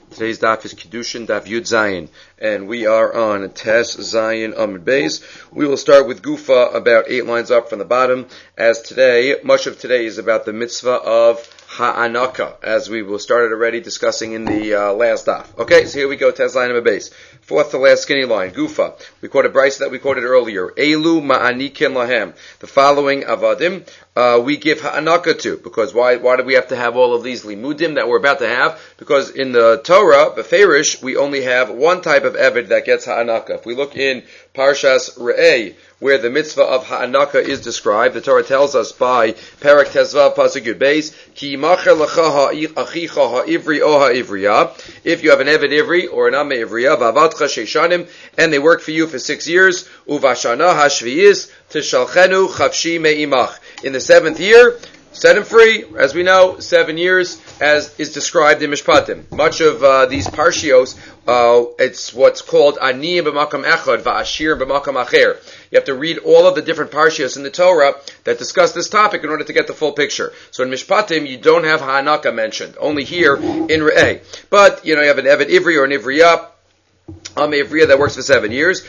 Today's daf is Kiddushin Daf Yud Zayin, and we are on Tes Zayin Amud Beis. We will start with Gufa about 8 lines up from the bottom, as today, much of today is about the mitzvah of Ha'anaka, as we started already discussing in the last daf. Okay, so here we go, Tes Zayin Amud Beis. Fourth to last skinny line, Gufa. We quoted Bryce that we quoted earlier. Elu ma'anikin lahem. The following avadim, we give ha'anaka to. Because why do we have to have all of these limudim that we're about to have? Because in the Torah, Beferish, we only have one type of eved that gets ha'anaka. If we look in Parshas Re'eh, where the mitzvah of ha'anaka is described, the Torah tells us by Perek Tezvav Pasuk Yud Beis, Ki yimacher lecha achicha ha'ivri o ha'ivriya. If you have an eved ivri or an ame ivriya, v'avadcha sheishanim, and they work for you for 6 years, uvashana hashviyis tishalchenu chavshi me'imach. In the 7th year, set him free. As we know, 7 years, as is described in Mishpatim. Much of these parshios, it's what's called ani b'makam echad va'ashir b'makam acher. You have to read all of the different parshios in the Torah that discuss this topic in order to get the full picture. So in Mishpatim, you don't have ha'anaka mentioned, only here in Re'eh. But, you have an eved ivri or an ivriyah, Ivriya that works for 7 years.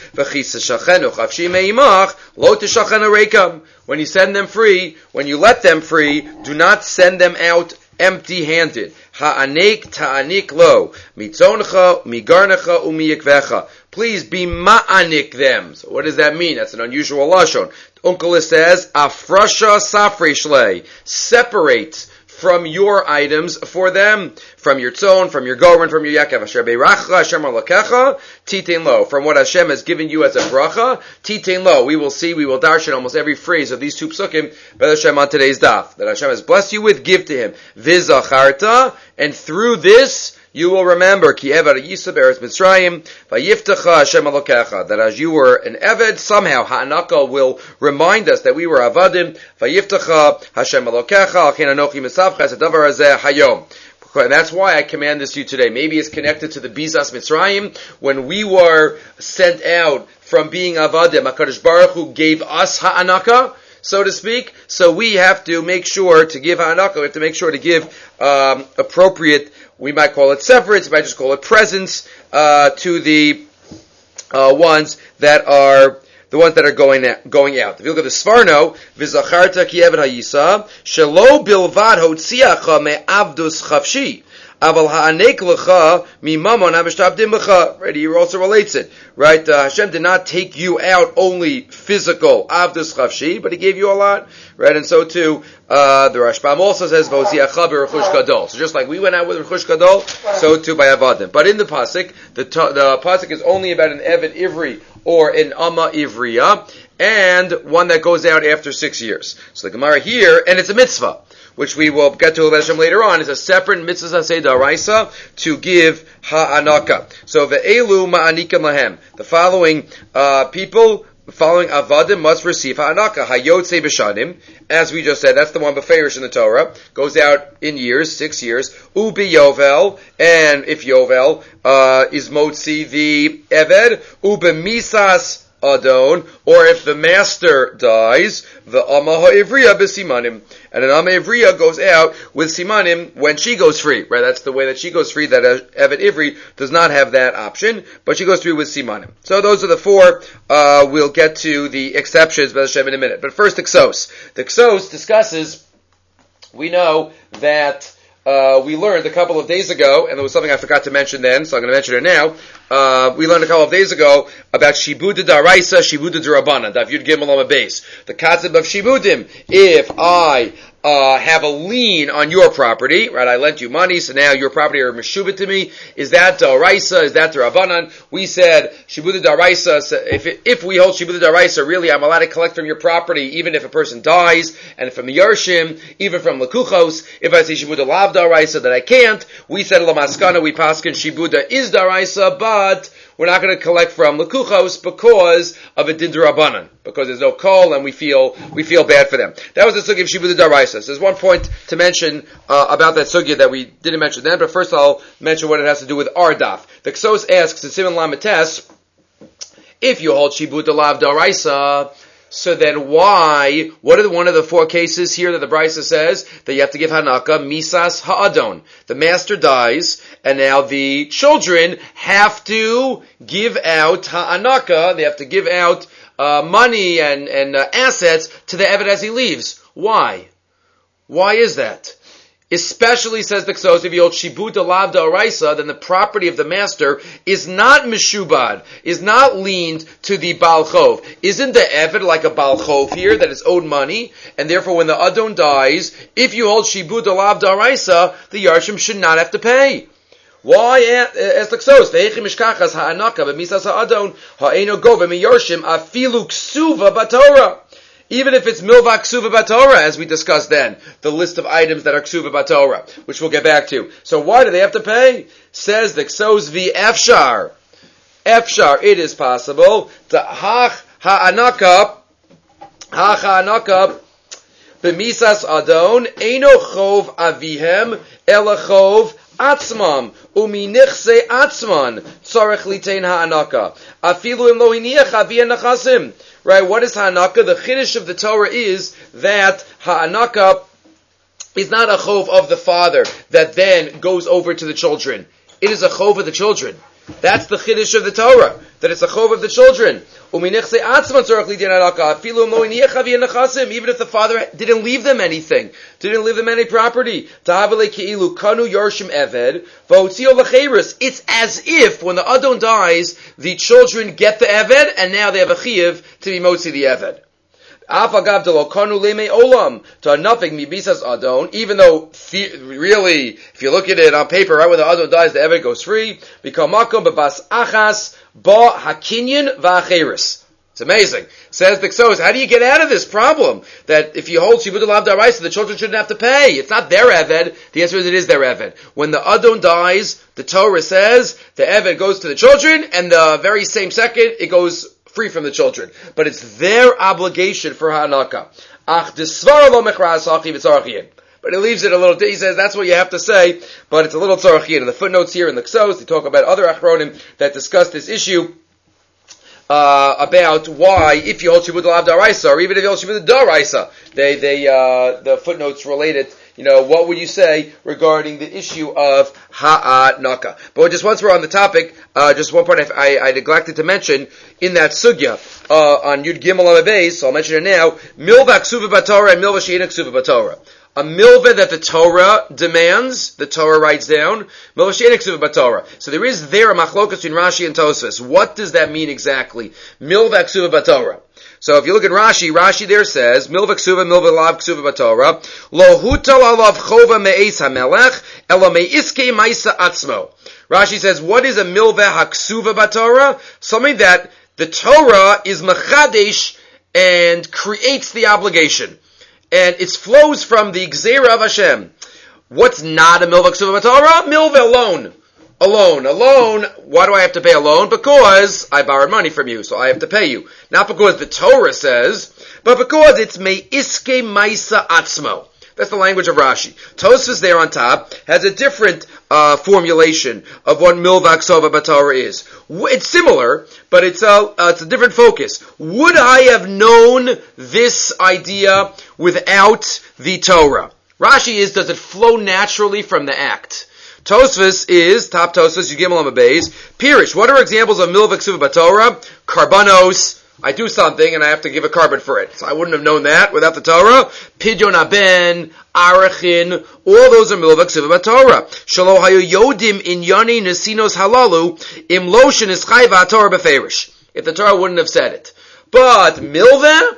When you send them free, when you let them free, do not send them out empty-handed. Ha'anik ta'anik lo, mitzoncha, migarnecha, umiyikvecha. Please be ma'anik them. So what does that mean? That's an unusual lashon. Unkelis says, afrasha safreshle. Separate from your items for them, from your tzon, from your goren, from your yakev. Asher beiracha Hashem alakecha, titein lo. From what Hashem has given you as a bracha, titein lo. We will darshan almost every phrase of these two psukim, B'ez Hashem on today's daf, that Hashem has blessed you with, give to Him. Vizacharta, and through this, you will remember, ki eved yisab eretz Mitzrayim, vayiftacha Hashem alokecha, that as you were an eved, somehow ha'anaka will remind us that we were avadim, vayiftacha Hashem alokecha, alkein anochi misavcha, es hadavar hazeh hayom. And that's why I command this to you today. Maybe it's connected to the Bizas Mitzrayim, when we were sent out from being avadim, HaKadosh Baruch Hu gave us ha'anaka, so to speak. So we have to make sure to give ha'anaka, we have to make sure to give appropriate, we might call it severance, we might just call it presents, to the ones that are going out. If you look at the Sforno, v'zacharta ki eved hayisa, shelo bilvad hotziacha me'avdus chavshi, aval ha'anek lecha mimamon ha'mishtabdim lecha. Right, he also relates it. Right, Hashem did not take you out only physical, avdus chavshi, but He gave you a lot. Right, and so too, the Rashbam also says, v'oziacha b'rechush gadol. So just like we went out with rechush gadol, so too by avadim. But in the pasuk, the pasuk is only about an eved ivri, or an Amma Ivriya, and one that goes out after 6 years. So the Gemara here, and it's a mitzvah, which we will get to later on, is a separate mitzvah aseh daraisa to give ha'anaka. So ve'elu ma'anikim lahem. The following people, the following avadim must receive ha'anaka. Hayotze b'shanim, as we just said, that's the one beferish in the Torah, goes out in years, 6 years. Ubi yovel, and if yovel is motzi the eved, ube misas adon, or if the master dies, the amma ha'ivriya b'simanim, and an amma ivriya goes out with simanim when she goes free. Right, that's the way that she goes free. That eved ivri does not have that option, but she goes through with simanim. So those are the 4. We'll get to the exceptions, B'ez Hashem, in a minute. But first, the Ksos. The Ksos discusses. We know that. We learned a couple of days ago, and there was something I forgot to mention then, so I'm going to mention it now. We learned a couple of days ago about Shibuda Daraisa, Shibuda Darabana, Daf Yud Gimel Amud Beis. The concept of Shibudim. If I have a lien on your property, right? I lent you money, so now your property are meshubit to me. Is that Daraisa? Is that Darabanan? We said Shibuda Daraisa. If we hold Shibuda Daraisa, really, I'm allowed to collect from your property, even if a person dies, and from Yarshim, even from Lekuchos. If I say Shibuda Lav Daraisa, that I can't. We said Lamaskana, we paskin Shibuda is Daraisa, but we're not going to collect from Lekuchos because of a Din Darabanan, because there's no call and we feel bad for them. That was the sugya of Shibuda Daraisa. So there's one point to mention about that sugya that we didn't mention then, but first I'll mention what it has to do with our daf. The Ksos asks in Siman Lametes, if you hold Shibuda Lav Daraisa, So then why, what are one of the four cases here that the Brisa says that you have to give Hanaka? Misas ha'adon. The master dies, and now the children have to give out Hanaka, they have to give out money and assets to the Eved as he leaves. Why? Why is that? Especially, says the Ksos, if you hold shibud alav da'oraisa, then the property of the master is not meshubad, is not leaned to the Baal Chov. Isn't the Eved like a Baal Chov here that is owed money? And therefore when the Adon dies, if you hold shibud alav da'oraisa, the Yarshim should not have to pay. Why? As the Ksos, ve'echi mishkachas ha'anaka b'misas ha'adon ha'eno gova mi'yarshim afilu ksuva b'Torah. Even if it's milva ksuva b'Torah, as we discussed then, the list of items that are ksuva b'Torah, which we'll get back to. So why do they have to pay? Says the Ksos v'efshar. Efshar, it is possible. To hach ha'anaka b'misas adon, eino chov avihem, ela chov atzmam, uminichse atzman, tzarech litein ha'anaka. Afilu im lo hiniach aviyah nachasim. Right, what is Ha'anaka? The Chiddush of the Torah is that Ha'anaka is not a chov of the father that then goes over to the children. It is a chov of the children. That's the Chiddush of the Torah, that it's a chov of the children. Even if the father didn't leave them anything, didn't leave them any property. It's as if when the Adon dies, the children get the Eved, and now they have a chiyuv to be motzi the Eved. Even though really, if you look at it on paper, right when the Adon dies, the Eved goes free. It's amazing. Says the Ksos, how do you get out of this problem? That if you hold Shibud Alav Daraisa, the children shouldn't have to pay. It's not their Eved. The answer is it is their Eved. When the Adon dies, the Torah says the Eved goes to the children, and the very same second, it goes free from the children. But it's their obligation for Ha'anaka. But it leaves it a little, he says that's what you have to say, but it's a little tzarachian. In the footnotes here in the Ksos, they talk about other achronim that discuss this issue, about why, if you hold Shibud Alav Daraisa, or even if you hold Shibud Daraisa, the footnotes relate it, what would you say regarding the issue of Ha'anaka? But just once we're on the topic, just one part I neglected to mention, in that sugya, on Yud Gimel Amabez, so I'll mention it now, Milva Ksuva B'Torah and Milva She'ena Ksuva B'Torah. A milva that the Torah demands, the Torah writes down, milva she'ena ksuva b'Torah. So there is there a machlokas between Rashi and Tosfos. What does that mean exactly? Milva ksuva b'Torah. So if you look at Rashi there says, milva ksuva, milva lav ksuva b'Torah, lo hutal alav chova me'es hamelech, ela me'iske ma'isa atzmo. Rashi says, what is a milva haksuva b'Torah? Something that the Torah is mechadesh and creates the obligation. And it flows from the Gzeira of Hashem. What's not a milva ksuva b'Torah? Milva alone. Alone. Why do I have to pay a loan? Because I borrowed money from you, so I have to pay you. Not because the Torah says, but because it's me'iske ma'isa atzmo. That's the language of Rashi. Tosfos there on top has a different formulation of what milva ksuva b'Torah is. It's similar, but it's a different focus. Would I have known this idea without the Torah? Rashi is, does it flow naturally from the act? Tosfos is, top Tosfos, Yugimel Amabez, Pirish. What are examples of milva ksuva b'Torah? Karbanos. I do something and I have to give a carbon for it. So I wouldn't have known that without the Torah. Pidyon haben, arachin, all those are milva ksuva b'Torah. Shalo hayu yodim inyani nesinos halalu, im loshin is chayva Torah beferish. If the Torah wouldn't have said it. But milva,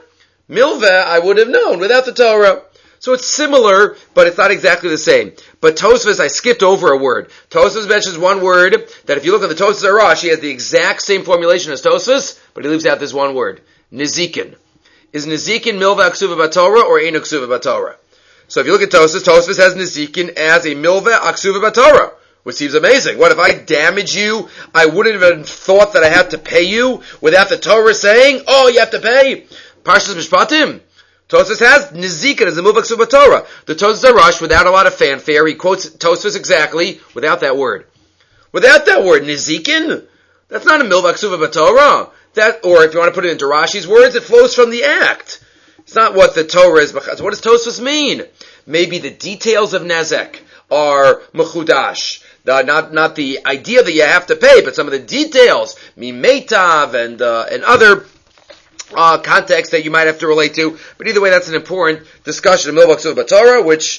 I would have known without the Torah. So it's similar, but it's not exactly the same. But Tosfos, I skipped over a word. Tosfos mentions one word that if you look at the Tosfos Arash, he has the exact same formulation as Tosfos, but he leaves out this one word. Nizikin. Is Nizikin milva ksuva b'Torah or ain't ksuva b'Torah? So if you look at Tosfos has Nizikin as a milva ksuva b'Torah, which seems amazing. What if I damage you? I wouldn't have thought that I had to pay you without the Torah saying, oh, you have to pay. Parshas Mishpatim. Tosfos has Nizikin as a milva ksuva b'Torah. The Tosfos Arash, without a lot of fanfare, he quotes Tosfos exactly without that word. Without that word, Nizikin? That's not a milva ksuva b'Torah. That, or if you want to put it into Rashi's words, it flows from the act. It's not what the Torah is. What does Tosfos mean? Maybe the details of Nezek are mechudash. Not the idea that you have to pay, but some of the details, mimeitav and other context that you might have to relate to. But either way, that's an important discussion of Milvah Ksuv B'Torah, which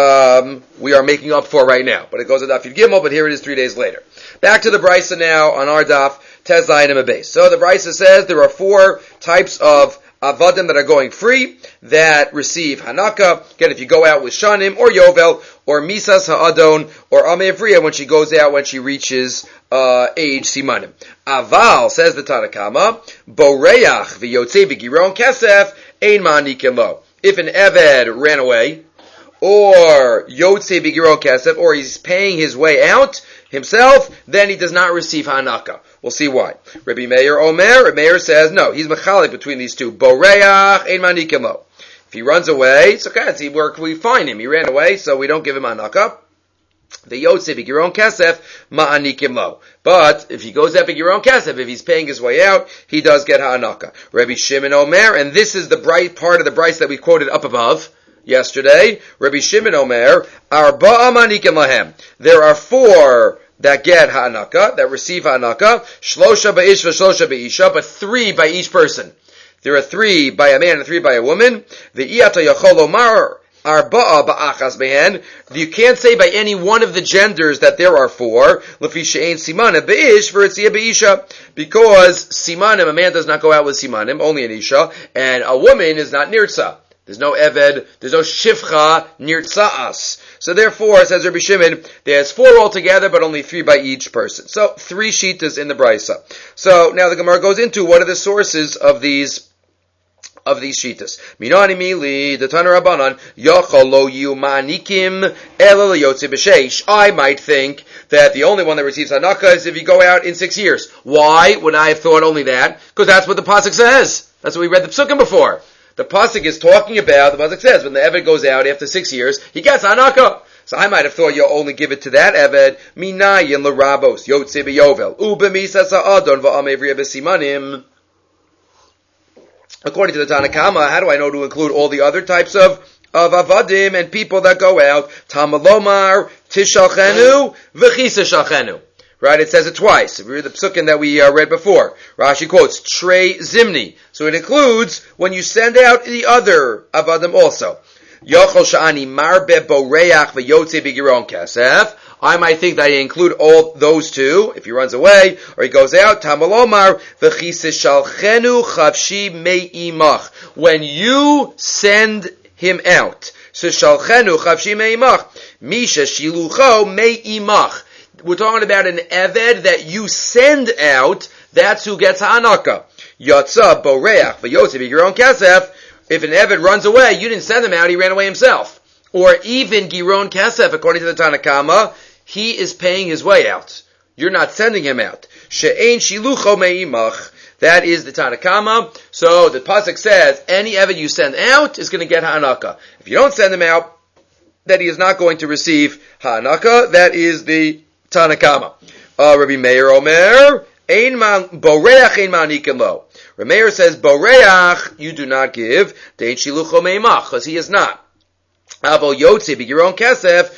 we are making up for right now. But it goes to Daf Yud Gimel, but here it is 3 days later. Back to the Brisa now on our Daf, Tez Zayin and Beis. So the Brisa says there are 4 types of avadim that are going free, that receive Hanaka. Again, if you go out with Shanim, or Yovel, or Misas Ha'adon, or Amevriya when she goes out when she reaches age Simanim. Aval, says the Tanakama, Boreach v'yotzei b'giron kesef, ein ma'anikin lo. If an Eved ran away, or Yotzei b'giron kesef, or he's paying his way out himself, then he does not receive Hanaka. We'll see why. Rabbi Meir Omer, Rabbi Meir says, no, he's mechalik between these two. Boreach, ein ma'anikin lo. If he runs away, it's okay, see where we find him. He ran away, so we don't give him Hanaka. The Yotzei b'giron kesef, ma'anikim lo. But if he goes out b'giron kesef, if he's paying his way out, he does get Hanaka. Rabbi Shimon Omer, and this is the bright part of the Bryce that we quoted up above yesterday. Rabbi Shimon Omer, arba'a ma'anikim lahem. There are 4 that get Hanaka, that receive Hanaka, shlosha ba'ish v'shlosha ba'isha, but 3 by each person. There are 3 by a man and 3 by a woman. The iyata yachol omar arba'a ba'achas behen. You can't say by any one of the genders that there are 4. Lefi she'ein simanim ba'ish v'ritziyah ba'isha. Because simanim, a man does not go out with simanim, only an isha, and a woman is not nirtza. There's no eved, there's no shivcha nirtza'as. So therefore, says Rabbi Shimon, there's 4 altogether, but only 3 by each person. So 3 shitas in the Brisa. So now the Gemara goes into what are the sources of these shitas. Minani mili, the Tana Rabbanan, yachol lo yumanikim ela yotze b'sheish. I might think that the only one that receives Hanaka is if you go out in 6 years. Why would I have thought only that? Because that's what the pasuk says. That's what we read the Psukim before. The pasuk is talking about, the pasuk says, when the Eved goes out after 6 years, he gets Hanaka. So I might have thought you'll only give it to that Eved. Minayin l'rabos, yotze b'yovel, u'b'misas ha'adon v'amevriya b'simanim. According to the Tanakama, how do I know to include all the other types of avadim and people that go out? Tamalomar, tishalchenu, v'chisashalchenu. Right, it says it twice. If you read the psukim that we read before, Rashi quotes, Trey Zimni. So it includes when you send out the other avadim also. Yochol sha'ani marbe boreach v'yotze b'giron kesef. I might think that I include all those 2. If he runs away, or he goes out, Tamalomar, v'chisashalchenu chavshi me'imach. When you send him out, sishalchenu chavshi me'imach, misha shilucho me'imach. We're talking about an Eved that you send out, that's who gets Hanaka. Yatsa, Boreach, V'yotze b'giron kesef. If an Eved runs away, you didn't send him out, he ran away himself. Or even Giron Kesef, according to the Tanakama, he is paying his way out. You're not sending him out. She'ein shilucho me'imach. That is the Tanakama. So the pasuk says, any Eved you send out is going to get Hanaka. If you don't send him out, then he is not going to receive Hanaka. That is the Tanakama. Rabbi Meir Omer, Boreach ein ma'anikin lo. Rabbi Meir says, Boreach, you do not give, dein shilucho me'imach, because he is not. Avo yotze b'giron kesef,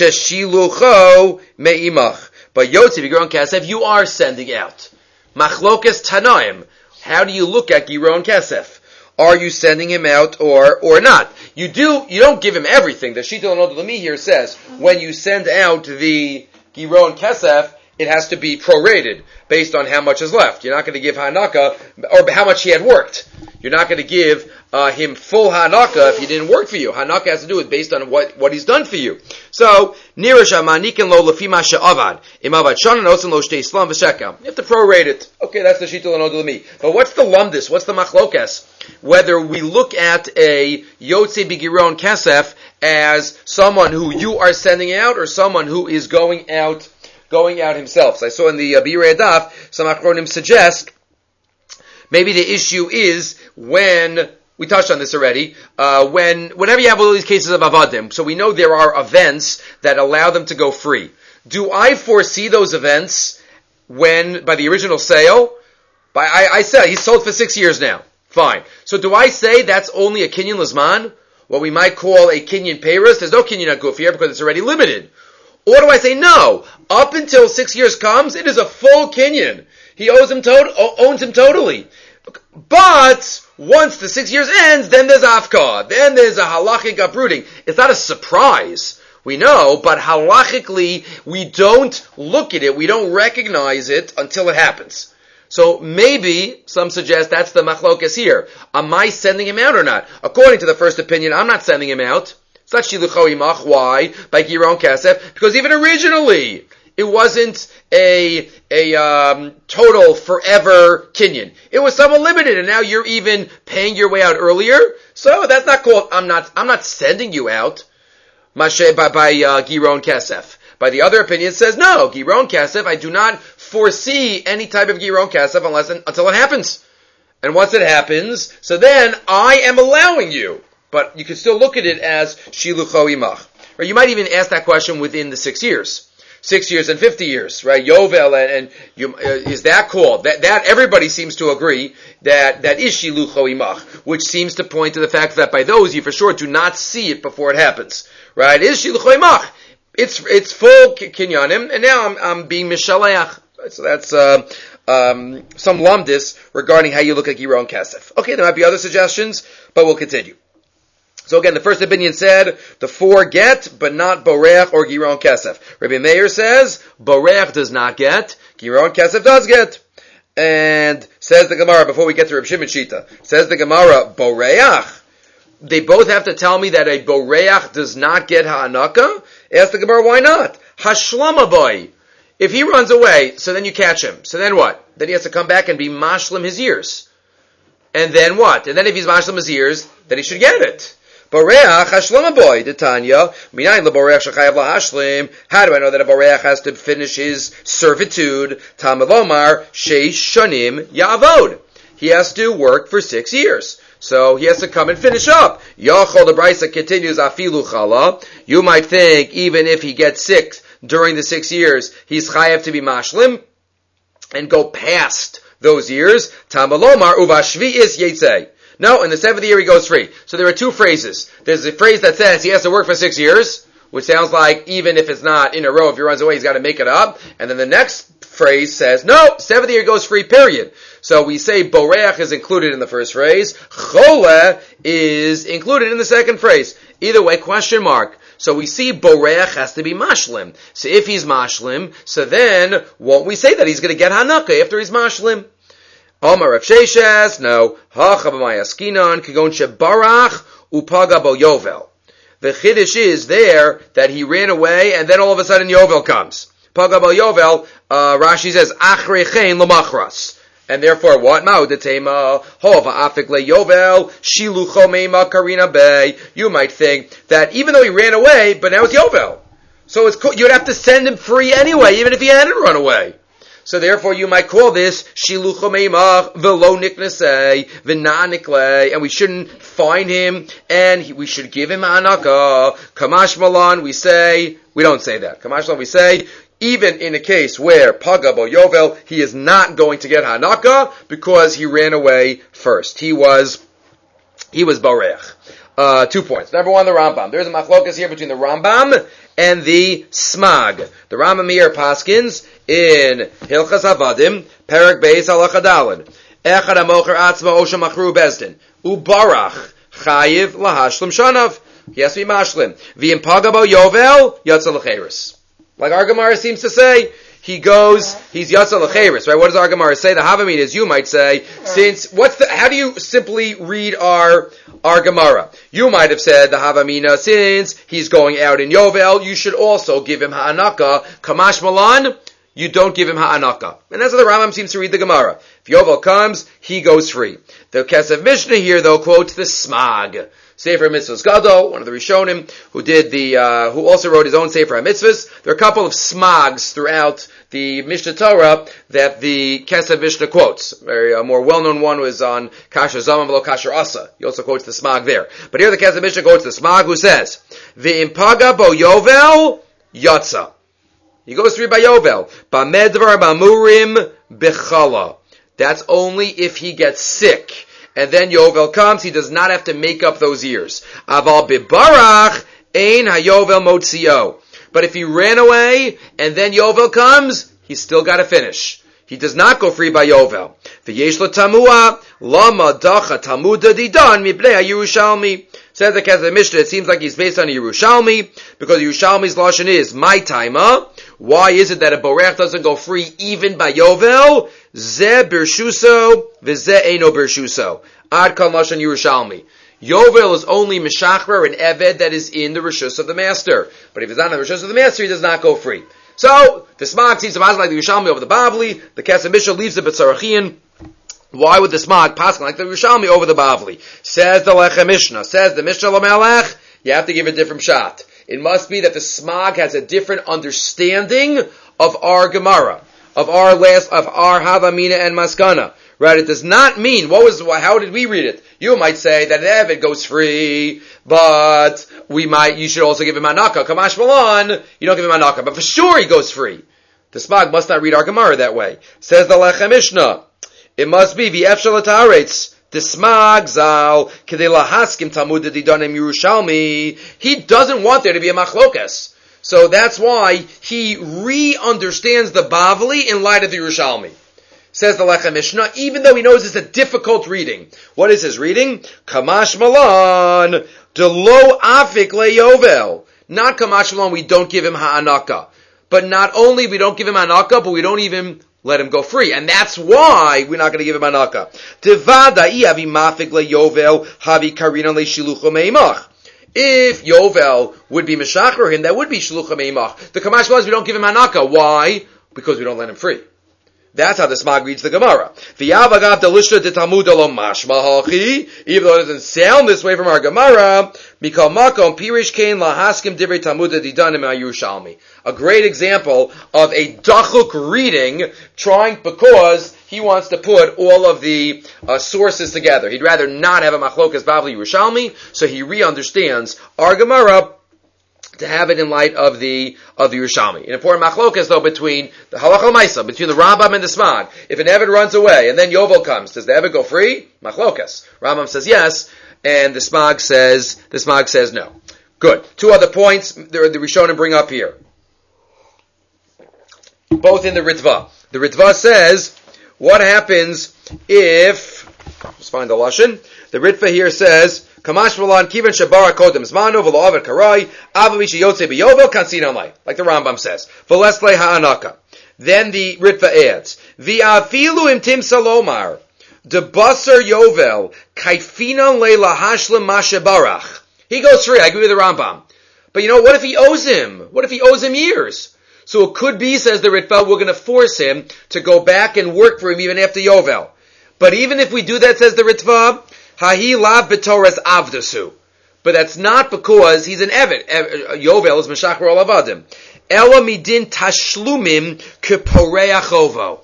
sheshilucho me'imach. But yotze b'giron kesef, you are sending out. Machlokes tanaim. How do you look at giron kesef? Are you sending him out or not? You don't give him everything. The Shita L'Nod L'mi here says, when you send out the Giron Kesef, it has to be prorated based on how much is left. You're not going to give Hanaka, or how much he had worked. You're not going to give him full Hanaka if he didn't work for you. Hanaka has to do it based on what he's done for you. So, Nirash Amanikin lo lefima she'avad. Im avad shana nosen lo shtei slam v'shekam. You have to prorate it. Okay, that's the Shita L'Nod L'mi. But what's the lumdis? What's the machlokes? Whether we look at a Yotze B'Giron Kesef as someone who you are sending out, or someone who is going out himself. So I saw in the Birei Daf, some Achronim suggest, maybe the issue is when, we touched on this already, whenever you have all these cases of Avadim, so we know there are events that allow them to go free. Do I foresee those events by the original sale? I said he's sold for 6 years now. Fine. So do I say that's only a kinyan lizman? What we might call a kinyan peiros? There's no kinyan aguf here because it's already limited. Or do I say no? Up until 6 years comes, it is a full kinyan. He owns him totally. But once the 6 years ends, then there's afka. Then there's a halachic uprooting. It's not a surprise. We know, but halachically, we don't look at it, we don't recognize it until it happens. So maybe, some suggest that's the machlokas here. Am I sending him out or not? According to the first opinion, I'm not sending him out. It's not shilucho imach. Why? By giron kesef. Because even originally, it wasn't a total forever kinyan. It was somewhat limited, and now you're even paying your way out earlier. So that's not called, I'm not sending you out. Mashe by giron kesef. By the other opinion, it says no, giron kesef. I do not foresee any type of giron kesef until it happens. And once it happens, so then I am allowing you. But you can still look at it as shilucho imach. Or you might even ask that question within the 6 years. 6 years and 50 years, right? Yovel and is that called? That everybody seems to agree that is shilucho imach, which seems to point to the fact that by those you for sure do not see it before it happens, right? It is shilucho imach. It's full kinyanim, and now I'm being mishaleach. So that's some lumdis regarding how you look at giron kesef. Okay, there might be other suggestions, but we'll continue. So again, the first opinion said the 4 get, but not boreach or giron kesef. Rabbi Meir says boreach does not get, giron kesef does get. And says the Gemara, before we get to Reb Shimon Shita, says the Gemara, boreach. They both have to tell me that a boreach does not get ha'anaka. Ask the Gemara, why not? Hashlama boy. If he runs away, so then you catch him. So then what? Then he has to come back and be mashlim his ears. And then what? And then if he's mashlim his ears, then he should get it. Boreach hashlama boy, the Tanya. Minayin leboreach shechayav lahashlim. How do I know that a boreach has to finish his servitude? Tamalomar sheish shanim ya'avod. He has to work for 6 years. So he has to come and finish up. Yachol, the Brisa continues, afilu chala. You might think, even if he gets sick during the 6 years, he's chayav to be mashlim and go past those years. Tamalomar uvashvi is yetzei. No, in the 7th year he goes free. So there are 2 phrases. There's a phrase that says he has to work for 6 years, which sounds like even if it's not in a row, if he runs away, he's got to make it up. And then the next phrase says, no, 7th year he goes free, period. So we say boreach is included in the first phrase. Chole is included in the second phrase. Either way, question mark. So we see boreach has to be mashlim. So if he's mashlim, so then won't we say that he's going to get hanaka after he's mashlim? Omar Rav Sheshes, no. Hachabamayaskinon, Kigon Shebarach, Upaga Bo Yovel. The chiddush is there that he ran away and then all of a sudden Yovel comes. Paga Bo Yovel, Rashi says, Achrei Chen L'machras. And therefore, what? Ma'udetema, hova afik le Yovel, shilucho meima karina bay. You might think that even though he ran away, but now it's Yovel. So you'd have to send him free anyway, even if he hadn't run away. So therefore, you might call this shilucho meimach velo niknesei v'na'nikle, and we shouldn't fine him, and we should give him anaka. Kamash malan, we don't say that. Kamash malan, we say, even in a case where Paga Bo Yovel, he is not going to get Hanaka because he ran away first. He was Borech. 2 points. Number 1, the Rambam. There's a machlokas here between the Rambam and the Smag. The Rambam here paskins in Hilchas Avadim, Perek Beis Halacha Daled. Echad hamocher atzma osha machru bezdin. Ubarach chayiv lahashlim shanav. He has to be mashlim. V'im Paga Bo Yovel, yatsa l'cheres. Like our Gemara seems to say, he's Yatsa L'Cheres, right? What does our Gemara say? The Havamid is, you might say, how do you simply read our Gemara? You might have said, the Havamina, since he's going out in Yovel, you should also give him Ha'anaka. Kamash Malan, you don't give him Ha'anaka. And that's how the Rambam seems to read the Gemara. If Yovel comes, he goes free. The Kesef Mishnah here, though, quotes the Smag. Sefer Mitzvahs Gadol, one of the Rishonim, who also wrote his own Sefer HaMitzvahs. There are a couple of smags throughout the Mishnah Torah that the Kesef Mishnah quotes. A more well-known one was on Kasher Zaman V'lo Kasher Asa. He also quotes the smag there. But here the Kesef Mishnah quotes the smag who says, V'im Paga Bo Yovel Yatsa. He goes through by Yovel. Bamedvar Bamurim Bechala. That's only if he gets sick. And then Yovel comes, he does not have to make up those years. Aval bibarach ein hayovel motzio. But if he ran away, and then Yovel comes, he's still got to finish. He does not go free by Yovel. V'yesh lo tamua, lama dacha tamuda didan mibnei Yerushalmi. Says the Mishnah, it seems like he's based on a Yerushalmi, because Yerushalmi's lashon is, my taima. Why is it that a borech doesn't go free even by Yovel? Ze birshuso, v'ze eino birshuso. Ad kal lashon Yerushalmi. Yovel is only meshachrer, an eved that is in the rishus of the master. But if he's not in the rishus of the master, he does not go free. So, the Smag seems to pass like the Yerushalmi over the Bavli, the Kesef Mishnah leaves the Betzarachian. Why would the Smag pass like the Yerushalmi over the Bavli? Says the Lechem Mishnah, says the Mishnah Lamelech, you have to give a different shot. It must be that the Smag has a different understanding of our Gemara, of our Havamina and Maskana. Right? It does not mean, how did we read it? You might say that an Eved goes free, but you should also give him Anaka. Kamash Malan, you don't give him Anaka, but for sure he goes free. The Smag must not read our Gemara that way. Says the Lechem Mishnah, it must be V'ef Shalataretz, the Smag Zal, Kedei Lahaskim Talmud Didanim Yerushalmi. He doesn't want there to be a Machlokas. So that's why he re-understands the Bavli in light of the Yerushalmi. Says the Lechem Mishnah, even though he knows it's a difficult reading. What is his reading? Kamash Malan, Delo Afik LeYovel. Not Kamash Malan, we don't give him Ha'anaka. But not only we don't give him Ha'anaka, but we don't even let him go free. And that's why we're not going to give him Ha'anaka. Devada Iavi Mafik LeYovel, Havi Karina LeShilucha Meimach. If Yovel would be Meshacher him, that would be Shilucha Meimach. The Kamash Malan is we don't give him Ha'anaka. Why? Because we don't let him free. That's how the Smag reads the Gemara. Even though it doesn't sound this way from our Gemara, a great example of a dachuk reading, because he wants to put all of the sources together. He'd rather not have a machlokas bavli Yerushalmi, so he re-understands our Gemara to have it in light of the Yerushalmi. An important machlokas though between the halacha l'maisa, between the Rambam and the Smag. If an Eved runs away and then Yovel comes, does the Eved go free? Machlokas. Rambam says yes, and the Smag says no. Good. Two other points the Rishonim bring up here, both in the Ritva. The Ritva says, what happens if? Let's find the lashon. The Ritva here says, Kamash Malan Kivan Shabara Kodem Zmano V'lo Avet Karai Avavishi Yotze B'Yovel Kansin Amai, like the Rambam says. V'lesle Ha'anaka. Then the Ritva adds, V'afilu Im Tim Salomar De Basar Yovel Kaifina Leila Hashlim Mashabarach. He goes free. I agree with the Rambam. But what if he owes him? What if he owes him years? So it could be, says the Ritva, we're going to force him to go back and work for him even after Yovel. But even if we do that, says the Ritva, Hahi lav b'toras avdasu. But that's not because he's an Eved. Yovel is Meshachar ol avadim. Ela midin tashlumim keporeach ovo.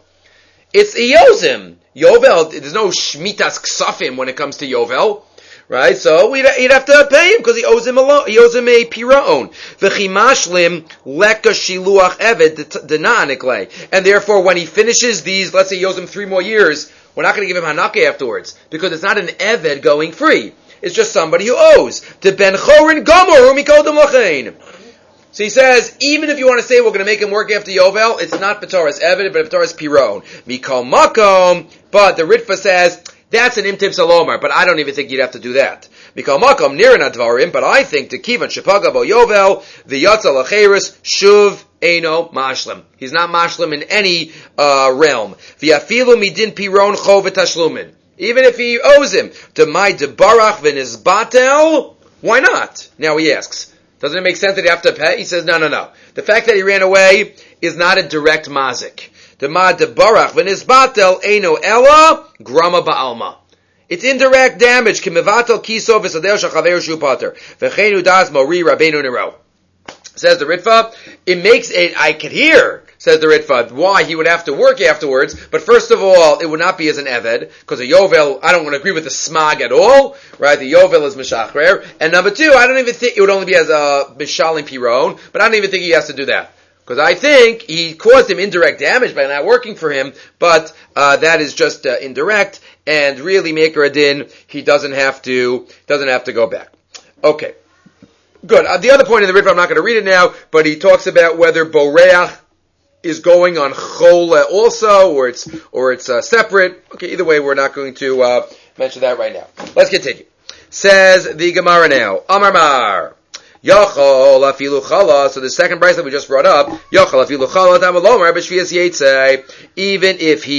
He owes him. Yovel, there's no shmitas ksafim when it comes to Yovel. Right? So he'd have to pay him because he owes him a piraon. V'chimashlim leka shiluach Eved dena'anikle. And therefore when he finishes these, let's say he owes him 3 more years, we're not going to give him Hanaka afterwards, because it's not an Eved going free. It's just somebody who owes. To Ben Chorin Gomor Mikodem Lachain. So he says, even if you want to say we're going to make him work after Yovel, it's not B'toras Eved, but B'toras Piron. Mikol Makom, but the Ritva says, that's an Imtiv Salomar, but I don't even think you'd have to do that. Mikol Makom Niran Advarim, but I think to Kivan Shepaga Bo Yovel, V'yatza Lacheres, Shuv, Eino Mashlim. He's not Mashlim in any realm. V'yafilu midin piron chov v'tashlumin. Even if he owes him, Demai debarach v'nizbatel, why not? Now he asks, doesn't it make sense that he have to pay? He says, no. The fact that he ran away is not a direct mazik. Demai debarach v'nizbatel eino ella grama ba'alma. It's indirect damage. Kimivatel kiso v'sadeo shachaver shupater. V'cheinu das mori rabbeinu nero. Says the Ritva, it makes it, I could hear, says the Ritva, why he would have to work afterwards, but first of all, it would not be as an Eved, because a Yovel, I don't want to agree with the Smag at all, right? The Yovel is Meshachrer, and number 2, I don't even think, it would only be as a Mishalim Piron, but I don't even think he has to do that. Because I think he caused him indirect damage by not working for him, but that is just indirect, and really Me'ikar Adin, he doesn't have to go back. Okay. Good. The other point in the Ritva, I'm not going to read it now, but he talks about whether Boreach is going on Chol also, or it's separate. Okay, either way, we're not going to mention that right now. Let's continue. Says the Gemara now, Amar Mar. Yachol afilu chala. So the second brayso that we just brought up, Yachol afilu chala tamalomar b'shvias yeitzei. Even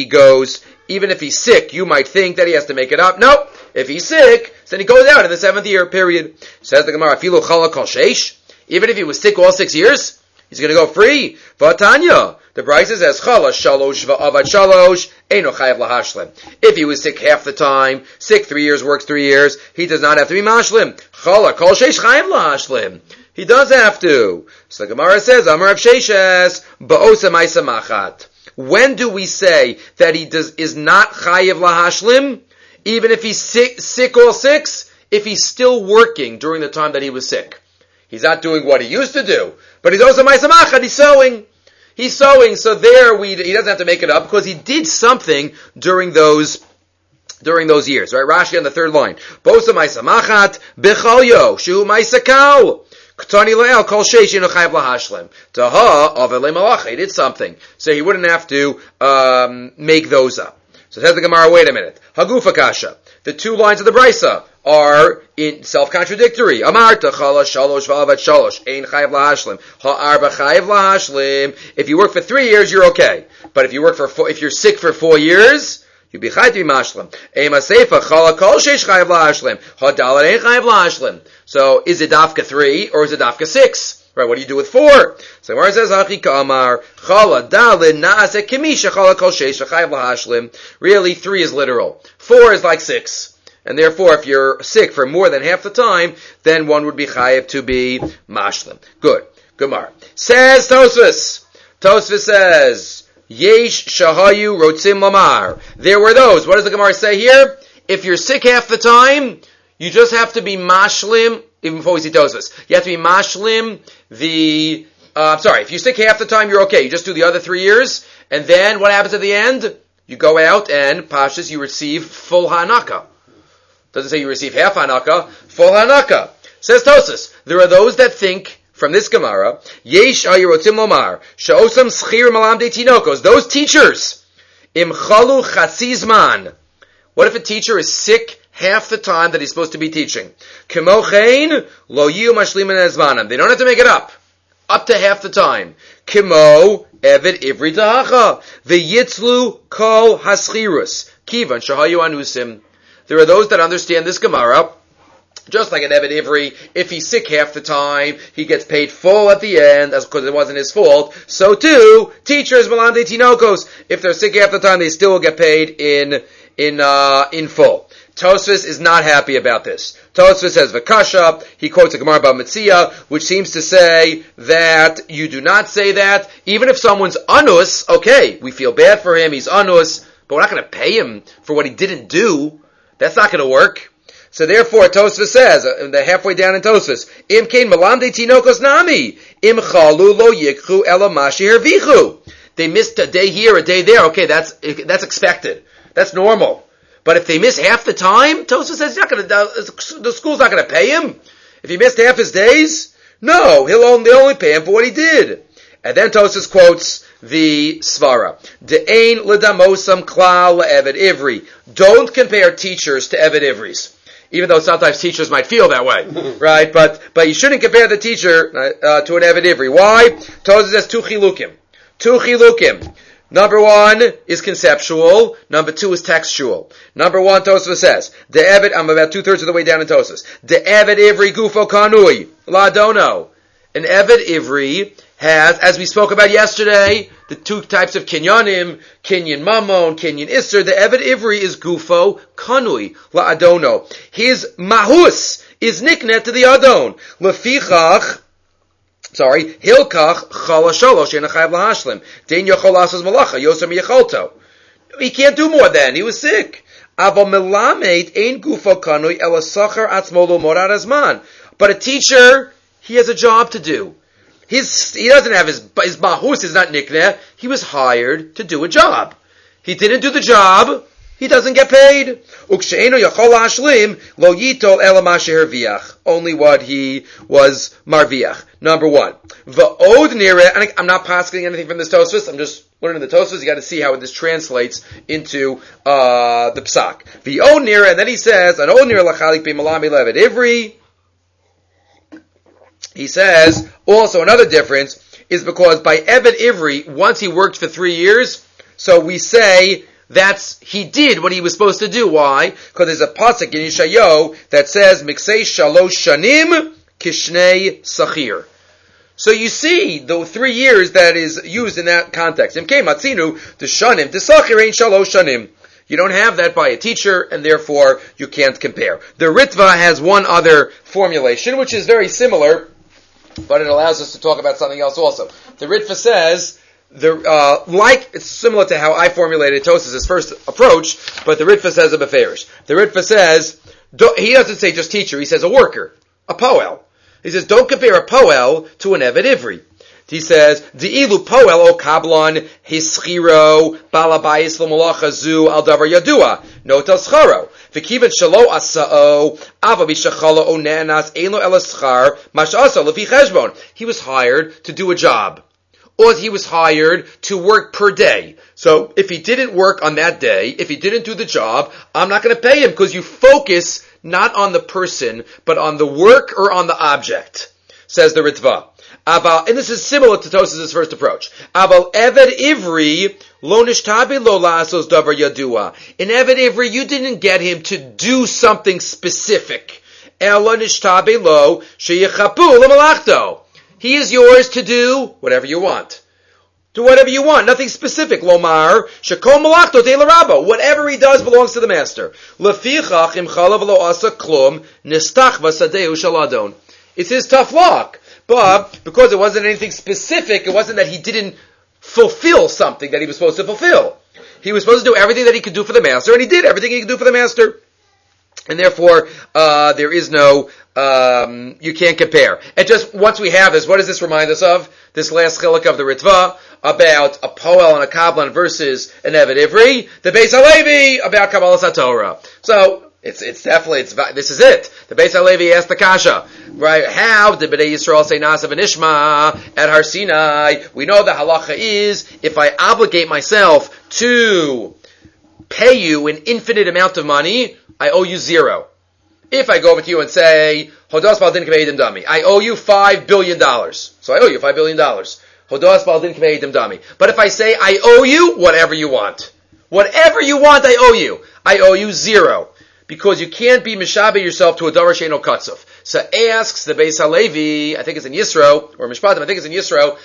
if he's sick, you might think that he has to make it up. No, if he's sick, then he goes out in the 7th year period. Says the Gemara, afilu chala kol sheish. Even if he was sick all 6 years, he's going to go free. V'atanya. The brayso says chala shalosh va'avad shalosh eino chayav lahashlim. If he was sick half the time, sick 3 years, works 3 years, he does not have to be mashlim. Chala kol sheish chayav lahashlim. He does have to. So the Gemara says, Amar Rav Sheshes ba'osa ma'isa machat. When do we say that he is not chayav lahashlim? Even if he's sick all 6, if he's still working during the time that he was sick. He's not doing what he used to do, but he's also ma'isa machat, he's sewing. He's sewing, so there he doesn't have to make it up because he did something during those years, right? Rashi on the 3rd line. Bosa ma'isa machat b'chalyo shu ma'isa kal. Ktani le'el kol sheish ino chayav lahashlim. Taha avele malach. He did something, so he wouldn't have to make those up. So says the Gemara, wait a minute. Hagufa kasha. The 2 lines of the brayso are in self-contradictory. Amarta chala shalosh v'avad shalosh ein chayav lahashlim. Ha'arba chayav lahashlim. If you work for 3 years, you're okay. But if you're sick for 4 years, you'd be chayav to be mashlim. Ema seifa chala kol sheish chayav lahashlim. Ha'dalat ein chayav lahashlim. So is it dafka 3 or is it dafka 6? Right, what do you do with 4? So Gemara says, Hachi ka'amar, chala dalin na'aseh kimisha chala kol sheish chayav lahashlim. Really, 3 is literal. 4 is like 6. And therefore, if you're sick for more than half the time, then one would be chayav to be mashlim. Good. Gemara. Says Tosfos. Tosfos says, Yesh shahayu rotzim lamar. There were those. What does the Gemara say here? If you're sick half the time, you just have to be mashlim, even before we see Tosfos. You have to be mashlim if you're sick half the time, you're okay. You just do the other 3 years, and then what happens at the end? You go out and, pashas, you receive full hanaka. Doesn't say you receive half hanaka, full hanaka. Says Tosfos, there are those that think from this Gemara, Yesh ayirotim lomar, she'osam schir malamdei tinokos, those teachers, im chalu chatzizman. What if a teacher is sick half the time that he's supposed to be teaching? Kimo lo yiu mashlimin ezmanam. They don't have to make it up to half the time. Kimo eved ivri tahacha, v'yitzlu kol haschirus, kivan shahayu anusim. There are those that understand this Gemara, just like an Eved Ivri, if he's sick half the time, he gets paid full at the end, that's because it wasn't his fault. So too, teachers, Malamdei Tinokos, if they're sick half the time, they still will get paid in full. Tosfos is not happy about this. Tosfos says Vakasha, he quotes a Gemara about Metzia, which seems to say that you do not say that, even if someone's anus, okay, we feel bad for him, he's anus, but we're not going to pay him for what he didn't do. That's not going to work. So therefore, Tosfos says, they're halfway down in Tosfos, Im kein malamdei tinokos nami, im chalu lo yikchu ela mashi hervichu. They missed a day here, a day there. Okay, that's expected. That's normal. But if they miss half the time, Tosfos says the school's not going to pay him. If he missed half his days, no, they'll only pay him for what he did. And then Tosfos quotes the Svara. De'ein ledamosam klal le'eved ivri. Don't compare teachers to Eved Ivris. Even though sometimes teachers might feel that way. Right? But you shouldn't compare the teacher to an Eved Ivri. Why? Tosfos says two chilukim. Two chilukim. Number 1 is conceptual. Number 2 is textual. Number 1, Tosfos says, the Eved, I'm about 2/3 of the way down in Tosfos. The Eved Ivri gufo kanui. La dono. An Eved Ivri has, as we spoke about yesterday, the 2 types of kinyanim, kinyan mamon, kinyan isser. The Eved Ivri is gufo kanui, la adono. His mahus is niknet to the adon. Lefichach, hilkach chala shalosh ena chayav lahashlim. Dein yochol asas malacha, yosem yecholto. He can't do more than, he was sick. Aval melamed ein gufo kanui elasachar atzmo lo morar azman. But a teacher, he has a job to do. he doesn't have his mahus is not nikneh. He was hired to do a job. He didn't do the job. He doesn't get paid. Only what he was marviach. Number one. And I'm not passing anything from this Tosfos. I'm just learning the Tosfos. You got to see how this translates into the psak. And then he says, Ivri. He says, also another difference is because by Eved Ivri, once he worked for 3 years, so we say he did what he was supposed to do. Why? Because there's a pasuk in Yeshayahu that says, Miksei shalosh shanim kishnei sachir. So you see the 3 years that is used in that context. Imkei matzinu, the shanim, the sachir ain't shalosh shanim. You don't have that by a teacher, and therefore you can't compare. The Ritva has one other formulation, which is very similar, but it allows us to talk about something else also. The Ritva says, it's similar to how I formulated Tosas' first approach, but the Ritva says a beferish. The Ritva says, he doesn't say just teacher, he says a worker, a poel. He says, don't compare a poel to an Eved Ivri. He says, Di'ilu poel o kablon hischiro balabayis l'molacha zu al davar yadua notal scharo v'kiven shalo asa'o ava b'shachala o ne'anas eino el schar mash'asa lefi cheshbon. He was hired to do a job, or he was hired to work per day. So if he didn't work on that day, if he didn't do the job, I'm not going to pay him, because you focus not on the person but on the work or on the object, says the Ritva. And this is similar to Tosas' first approach. Aval Eved Ivri lo nishtabi lo la'asos davar yadua. In Eved Ivri, you didn't get him to do something specific. Ela nishtabi lo sheyechapu l'malachto. He is yours to do whatever you want. Do whatever you want. Nothing specific. Lomar shekol malachto de l'rabbo. Whatever he does belongs to the master. Lefichach im chalav lo asa klum nistachva sadeu shaladon. It's his tough luck. But because it wasn't anything specific, it wasn't that he didn't fulfill something that he was supposed to fulfill. He was supposed to do everything that he could do for the master, and he did everything he could do for the master. And therefore, there is no, you can't compare. And just once we have this, what does this remind us of? This last chiluk of the Ritva about a Poel and a Kablan versus an Eved Ivri, the Beis HaLevi about Kabbalas HaTorah. So, this is it. The Beis HaLevi asked the Kasha, right? How did Bnei Yisrael say Nasa v'Nishma at Har Sinai? We know the halacha is, if I obligate myself to pay you an infinite amount of money, I owe you 0. If I go over to you and say, Hodos Baldin K'veidim Dami, I owe you $5 billion. So I owe you $5 billion. Hodos Baldin K'veidim Dami. But if I say, I owe you whatever you want. Whatever you want, I owe you. I owe you 0. Because you can't be mishabe yourself to a davar she'eino katzuf. So asks the Beis HaLevi, I think it's in Yisro, or Mishpatim, I think it's in Yisro,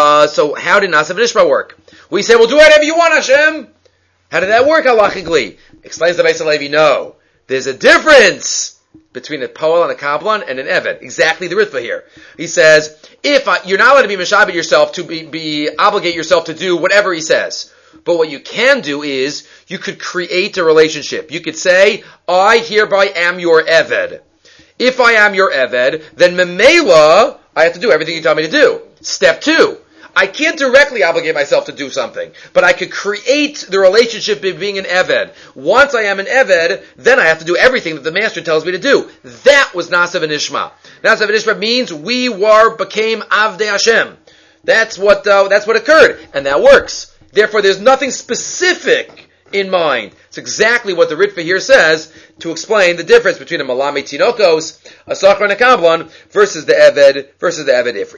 so how did Nasa v'Nishma work? We say, well, do whatever you want, Hashem. How did that work, halachically? Explains the Beis HaLevi, no. There's a difference between a Poel and a Kablan and an Eved. Exactly the Ritva here. He says, you're not allowed to be mishabe yourself to obligate yourself to do whatever he says. But what you can do is, you could create a relationship. You could say, I hereby am your Eved. If I am your Eved, then Memela, I have to do everything you tell me to do. Step 2. I can't directly obligate myself to do something, but I could create the relationship of being an Eved. Once I am an Eved, then I have to do everything that the master tells me to do. That was Nasa v'Nishma. Nasa v'Nishma means we became Avdei Hashem. That's what occurred, and that works. Therefore, there's nothing specific in mind. It's exactly what the Ritva here says to explain the difference between a Malami Tinokos, a Sachar and a Kablan, versus the Eved Ivri.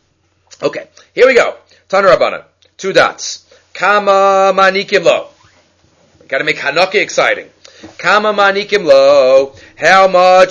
Okay, here we go. Tana Rabbanan, 2 dots. Kama manikim lo. Got to make Hanukkah exciting. Kama manikim lo. How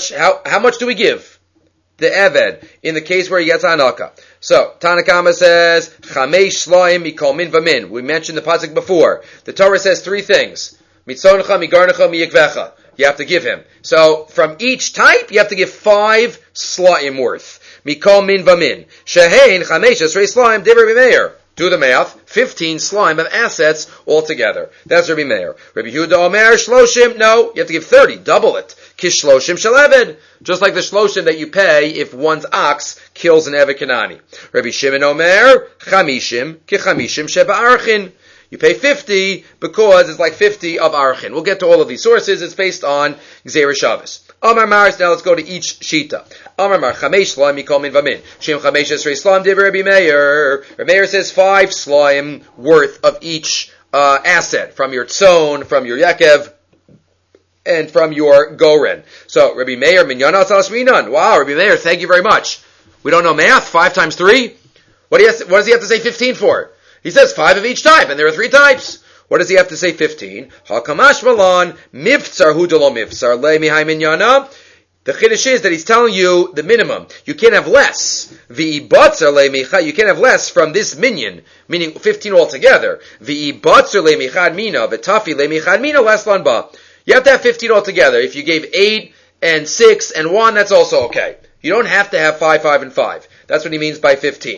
much do we give the Eved in the case where he gets Hanukkah? So, Tanakama says, Chamesh Shloim Mikol Min V'Min. We mentioned the pasuk before. The Torah says 3 things. Mitzoncha, Migarnecha, Miyikvecha. You have to give him. So, from each type, you have to give 5 Shloim worth. Mikol Min V'Min. Shehein Chamesh Esrei Shloim Divrei B'Meir. Do the math. 15 slime of assets altogether. That's Rabbi Meir. Rabbi Yehuda Omer, Shloshim. No, you have to give 30. Double it. Kish Shloshim shel Eved. Just like the Shloshim that you pay if one's ox kills an Eved Kanani. Rabbi Shimon Omer, Chamishim, ki Chamishim sheba Archin. You pay 50 because it's like 50 of Archin. We'll get to all of these sources. It's based on Gzeir Shabbos. Amar Mars, now let's go to each Shita. Amar Mar, Chamesh Slaim Mikol Min Vamin. Shem Chamesh Esrei Slaim Div Rabbi Meir. Rabbi Meir says 5 Slaim worth of each asset. From your Tzon, from your Yakev, and from your Goren. So, Rabbi Meir, Minyan Al Salas Minan. Wow, Rabbi Meir, thank you very much. We don't know math. 5 times 3? What does he have to say 15 for? He says 5 of each type, and there are 3 types. What does he have to say 15? Hakamash Malan, Miftsar Hudalo Miftsar, Le Mihai Minyana. The Chiddush is that he's telling you the minimum. You can't have less. V'ibatzar Le Michad, you can't have less from this minyan, meaning 15 altogether. V'ibatzar Le Michad Mina, V'tafi Le Michad Mina, less Lanba. You have to have 15 altogether. If you gave 8 and 6 and 1, that's also okay. You don't have to have 5, 5, and 5. That's what he means by 15.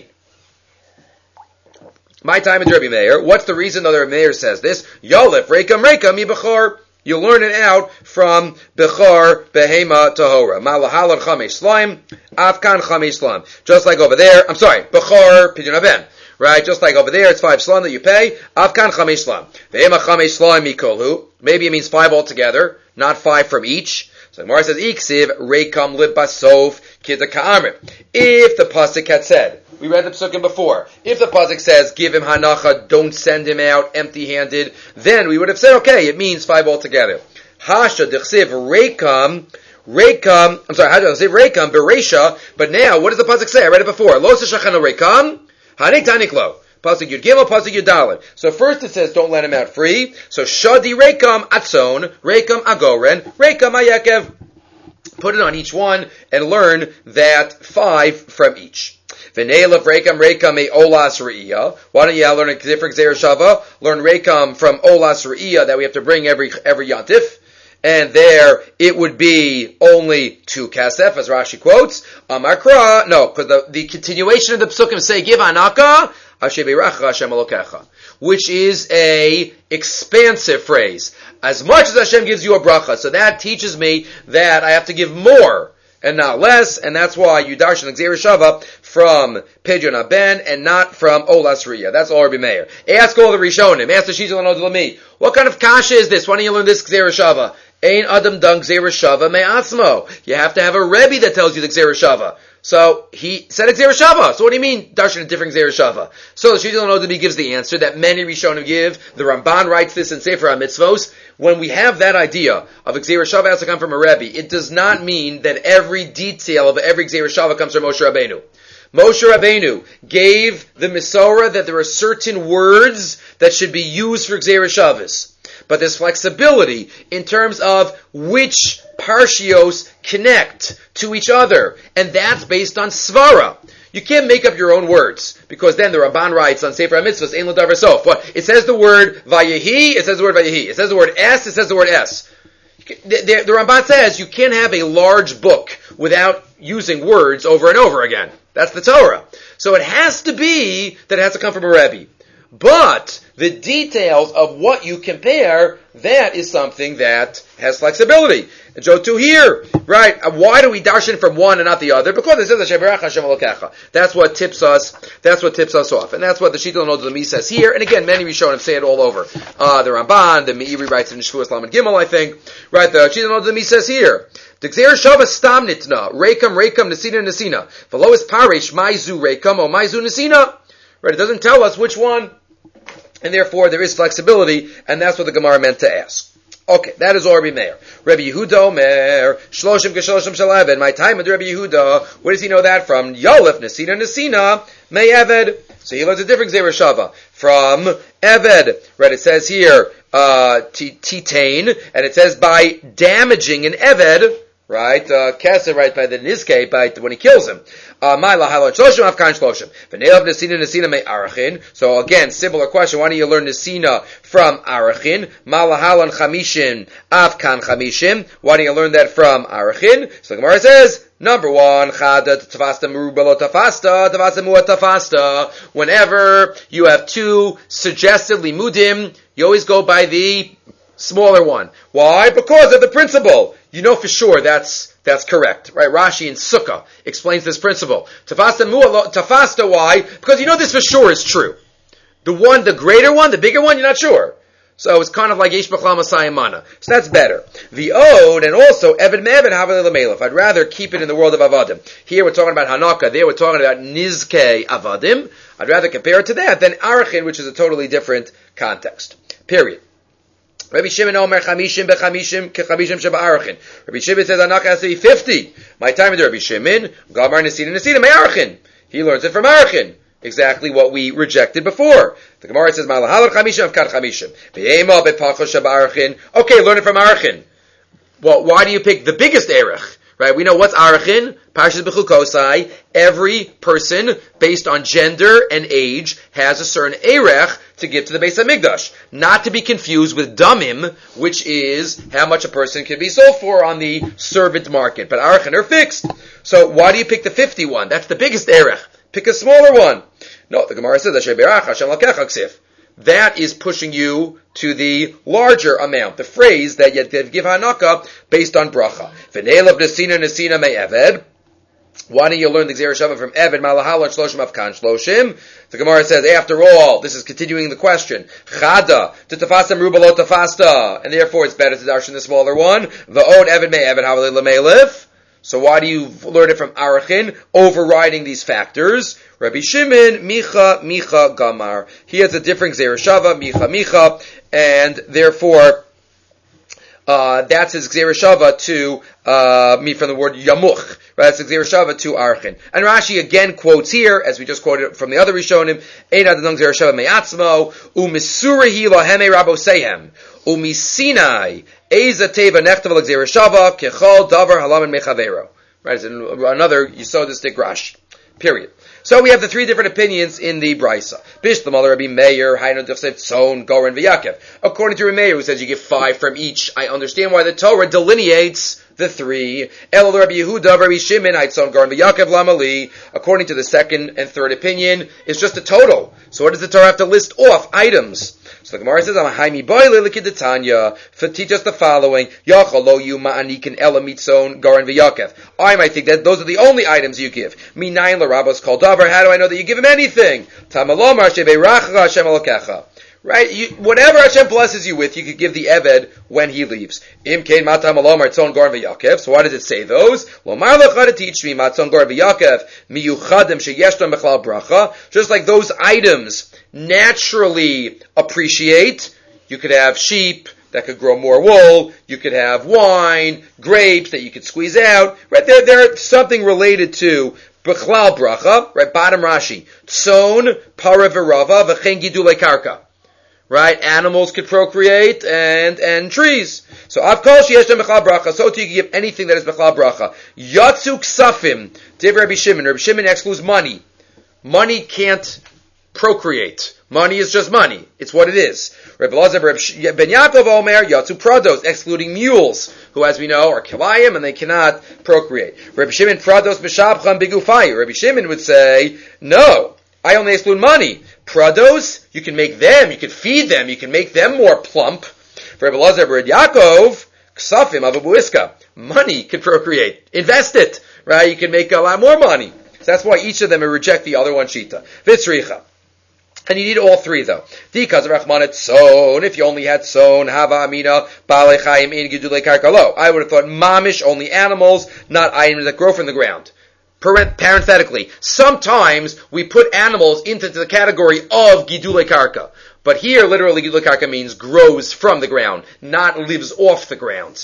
My time is Rabbi Meir. What's the reason that Rabbi Meir says this? Yolef, Rekam, Bechor. You learn it out from Bechor, Behema, Tahora. Malahalan, Chamesh, Slime, Afkan, Chamesh, Slime. Just like over there, Bechor, Pidyon Aben. Right? Just like over there, it's 5 slime that you pay. Afkan, Chamesh, Slime. Behema, Chamesh, Slime, Mikolhu. Maybe it means 5 altogether, not 5 from each. So the Gemara says, Iksiv, Rekam, Libasof, Kidda Ka'amrim. If the Pasuk had said, we read the Psukim before. If the Pasuk says, give him hanacha, don't send him out empty-handed, then we would have said, okay, it means 5 altogether. Hasha dechsiv rekam, Hasha dechsiv rekam, beresha, but now, what does the Pasuk say? I read it before. Lo seshachanu rekam, hanik tanik lo. Pasuk Yud Gimel, Pasuk Yud Dalet. So first it says, don't let him out free. So shadi rekam atzon, rekam agoren, rekam ayakev. Put it on each one and learn that 5 from each. V'neilaf rekam me olas re'iyah. Why don't you learn a different Gzeir Shava? Learn rekam from olas re'iyah that we have to bring every yantif. And there it would be only 2 kasef, as Rashi quotes. Amakra, no, because the continuation of the psukim say, give anaka, Asher beiracha Hashem Elokecha, which is a expansive phrase. As much as Hashem gives you a bracha, so that teaches me that I have to give more and not less, and that's why you darshan Gzeir Shava from Pidyon Aben and not from Olas Riyah. That's all Rabbi Meir. Ask all the Rishonim. Ask the Shizal and Odlami. What kind of kasha is this? Why don't you learn this Gzeir Shava? Ein Adam Dung Gzeir Shava Me'atzmo. You have to have a Rebbe that tells you the Gzeir Shava. So he said Gzeir Shava. So what do you mean darshan a different Gzeir Shava? So the Shizal and Odlami gives the answer that many Rishonim give. The Ramban writes this in Sefer HaMitzvos. When we have that idea of a Gzeir Shava has to come from a Rebbe, it does not mean that every detail of every Gzeir Shava comes from Moshe Rabbeinu. Moshe Rabbeinu gave the Mesorah that there are certain words that should be used for Gzeir Shavas. But there's flexibility in terms of which parshios connect to each other. And that's based on Svara. You can't make up your own words, because then the Ramban writes on Sefer HaMitzvahs, Ein L'davar Sof. What? It says the word Vayehi, it says the word Vayehi. It says the word Es, it says the word Es. The Ramban says you can't have a large book without using words over and over again. That's the Torah. So it has to be that it has to come from a Rebbe. But the details of what you compare, that is something that has flexibility. And so to here, right, why do we darshan from one and not the other? Because it says Hashem Berach Hashem Elokecha. That's what tips us off. And that's what the Shittel Nodlami says here. And again, many Rishonim say it all over. The Ramban, the Meiri writes in Shvuas Lamed Gimel, I think. Right, the Shittel Nodlami says here, the Gzeir Shava Stam Nitna, Rekam, Nesina, Nesina. V'lo is Parish, Maizu Rekam, or Maizu Nesina. Right, it doesn't tell us which one. And therefore, there is flexibility, and that's what the Gemara meant to ask. Okay, that is all Rabbi Meir. Rabbi Yehuda Omer, Shloshim K'Shloshim Shel Eved. My time with Rabbi Yehuda, where does he know that from? Yolef, Nesina, May Eved. So he learns a different Gzeir Shava from Eved. Right, it says here, Titain, and it says by damaging an Eved, right? Keser, right, by the Nizke, by when he kills him. So again, similar question. Why don't you learn Nesina from Arachin? Malahalan Chamishin, Afkan Chamishim. Why don't you learn that from Arachin? So the Gemara says, number one, Chada Tafasta Merubalo Tafasta, Tafasta Mua Tafasta. Whenever you have two suggested limudim, you always go by the smaller one. Why? Because of the principle. You know for sure that's correct, right? Rashi in Sukkah explains this principle. Tafasta, why? Because you know this for sure is true. The greater one, the bigger one, you're not sure. So it's kind of like Yesh B'chlam Asayim Mana. So that's better. The Ode, and also Eved Me'eved Havadeh L'Melech. I'd rather keep it in the world of Avadim. Here we're talking about Hanaka, there we're talking about Nizkei Avadim. I'd rather compare it to that than Arachin, which is a totally different context. Period. Rabbi Shimon Omer Chamishim Bechamishim Kechamishim Sheba Arachin. Rabbi Shimon says Hanaka has to be 50. My time is Rabbi Shimon. Gamar Nesina Me'arachin. He learns it from Arachin. Exactly what we rejected before. The Gemara says Malahalot Chamishim Avkat Chamishim. Be'ema Bepacho Sheba Arachin. Okay, learn it from Arachin. Well, why do you pick the biggest Erech? Right? We know what's Arachin. Parshas Bechukosai. Every person, based on gender and age, has a certain Erech to give to the Beis HaMikdash. Not to be confused with Damim, which is how much a person can be sold for on the servant market. But Arachin are fixed. So why do you pick the 51? That's the biggest Erech. Pick a smaller one. No, the Gemara says that is pushing you to the larger amount. The phrase that you give Hanaka based on bracha. V'ne'elav nesina nesina me'eved. Why don't you learn the Gzeir Shava from Eved Malahalon Shloshim Avkan Shloshim? The Gemara says, after all, this is continuing the question. Chada to tafasta merubalo tafasta, and therefore it's better to darshan the smaller one. V'od Eved me'eved havalei lemeilif. So why do you learn it from Arachin, overriding these factors? Rabbi Shimon, Micha, Gamar. He has a different Gzeir Shava, Micha, and therefore, that's his Gzeir Shava to, from the word Yamuch. Right? That's the Gzeir Shava to Arachin. And Rashi again quotes here, as we just quoted from the other Rishonim, Ein Adonai Gzeir Shava me'atzmo, u'misurahi laheme rabosehem, u'misinai, Eza teva nechtav l'gzeir shava kechol davar halamin mechavero. Right, it's another yisodistic Rashi. Period. So we have the three different opinions in the Brisa. Bish l'mal Rabbi Meir, Hainu d'chsev tzon, Goren v'Yakev. According to Rabbi Meir, who says you give 5 from each, I understand why the Torah delineates the 3. El Rabbi Yehuda, Rabbi Shimon, Aitzon, Goren v'Yakev, Lamali. According to the second and third opinion, it's just a total. So what does the Torah have to list off? Items. So the Gemara says, teach us the following. I might think that those are the only items you give. Minayin l'rabos kol davar. How do I know that you give him anything? Right? Whatever Hashem blesses you with, you could give the Eved when he leaves. So why does it say those? Just like those items naturally appreciate. You could have sheep that could grow more wool. You could have wine, grapes that you could squeeze out. Right? They're something related to B'chlal bracha. Right? Bottom Rashi. Tzon, para v'rava, v'chen gidulei karka. Right? Animals could procreate and trees. So avkol sheyesh b'chlal bracha. So too you can give anything that is b'chlal bracha. Yatzu ksafim. Div Rabbi Shimon. Rabbi Shimon excludes money. Money can't procreate. Money is just money. It's what it is. Rabbi Elazar ben Yaakov Omer Yatzu Prados, excluding mules, who, as we know, are kilayim and they cannot procreate. Rabbi Shimon Prados b'shabcham b'gufay. Rabbi Shimon would say, no, I only exclude money. Prados, you can make them, you can feed them, you can make them more plump. Rabbi Elazar ben Yaakov Ksafim Avabuiska. Money can procreate. Invest it. Right? You can make a lot more money. So that's why each of them reject the other one shita. Vitzricha. And you need all 3 though. Because of Rachmanet Tzon, if you only had Tzon, Hava Amina, Baalei Chaim, In Gidulei Karkalo. I would have thought Mamish, only animals, not items that grow from the ground. Parenthetically, sometimes we put animals into the category of Gidulei Karka. But here, literally, Gidulei Karka means grows from the ground, not lives off the ground.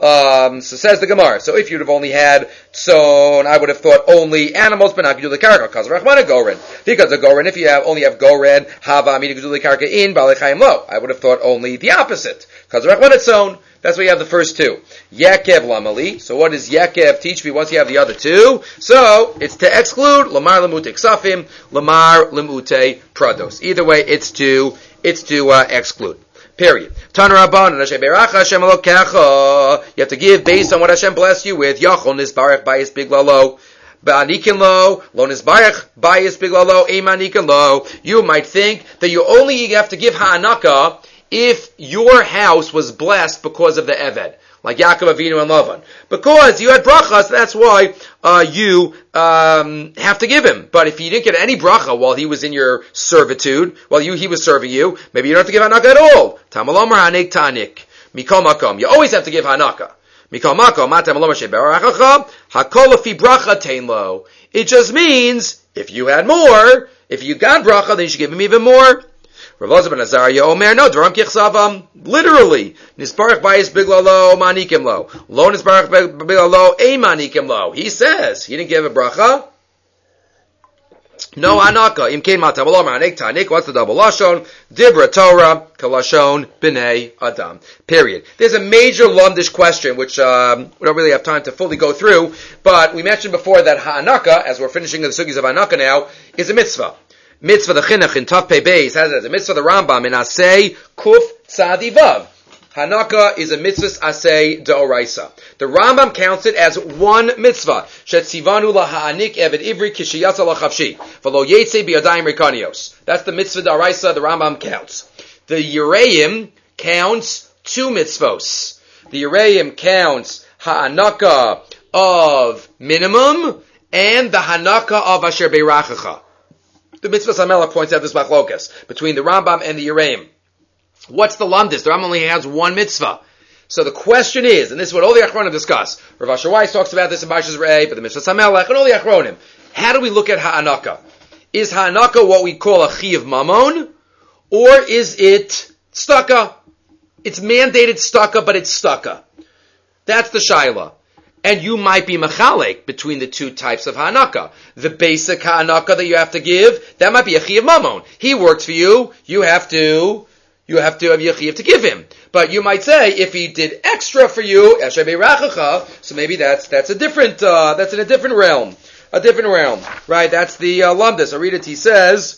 So says the Gemara. So if you'd have only had tzon, I would have thought only animals, but not gedulei karka. Because Rachmana goren. Because of goren, if you only have goren, hava amida gedulei karka in balei chayim lo. I would have thought only the opposite. Because Rachmana tzon. That's why you have the first two. Yakev lamali. So what does Yakev teach me once you have the other two? So it's to exclude lamar lemute ksafim, lamar lemute prados. Either way, it's to exclude. Period. Tana Rabban and Hashem Beracha Hashem Elokecha. You have to give based on what Hashem blessed you with. Yachol nisbarach bayis biglalo. Ba'anikin lo. Lo nisbarach bayis biglalo. Eimanikin lo. You might think that you only have to give ha'anaka if your house was blessed because of the Eved, like Yaakov Avinu and Lavan. Because you had brachas, that's why you have to give him. But if you didn't get any bracha while he was in your servitude, while he was serving you, maybe you don't have to give hanaka at all. Tamalomar hanek tanik. Mikol makom. You always have to give hanaka. Mikol makom. Matamalomar sheberachacha. Hakol afi bracha tein lo. It just means, if you had more, if you got bracha, then you should give him even more. Rav Elazar ben Azariah Omer, no, Dvaram Kichsavam, literally, Nisparach Bayis Biglalo, Manikim Lo. Lo Nisparach Biglalo, A Manikim Lo. He says, he didn't give a bracha. No Anaka, Im Kein Mata, Valomar, Anek Tanik, what's the double Lashon? Dibra Torah, Kalashon, B'nai Adam. Period. There's a major Lumdish question, which we don't really have time to fully go through, but we mentioned before that Ha'anaka, as we're finishing the sugis of Ha'anaka now, is a mitzvah. Mitzvah the chinuch in Tav Pei Beis has it as a mitzvah the Rambam in Asay Kuf Tzadi Vav. Hanaka is a mitzvah Asay D'Oraisa. The Rambam counts it as one mitzvah. Shetzivanu laha'anik eved ivri kishiyatza lachavshi v'lo yetze biyadayim rekanios. That's the mitzvah D'Oraisa the Rambam counts. The Yereim counts two mitzvos. The Yereim counts ha'anaka of minimum and the hanaka of asher beirachacha. The Mitzvah Samela points out this machlokas between the Rambam and the Yereim. What's the Lamdis? The Rambam only has one mitzvah. So the question is, and this is what all the Achronim discuss. Rav Asher Weiss talks about this in Parshas Re'eh, but the Mitzvah Samelech and all the Achronim. How do we look at Ha'anaka? Is Ha'anaka what we call a Chiyav Mamon, or is it Staka? It's mandated Staka, but it's Staka. That's the Shaila. And you might be mechalek between the two types of ha'anaka. The basic ha'anaka that you have to give, that might be a chiyav mamon. He works for you, you have to have your chiyav to give him. But you might say, if he did extra for you, so maybe that's a different, that's in a different realm. Right? That's the Lumdis. I read it, he says,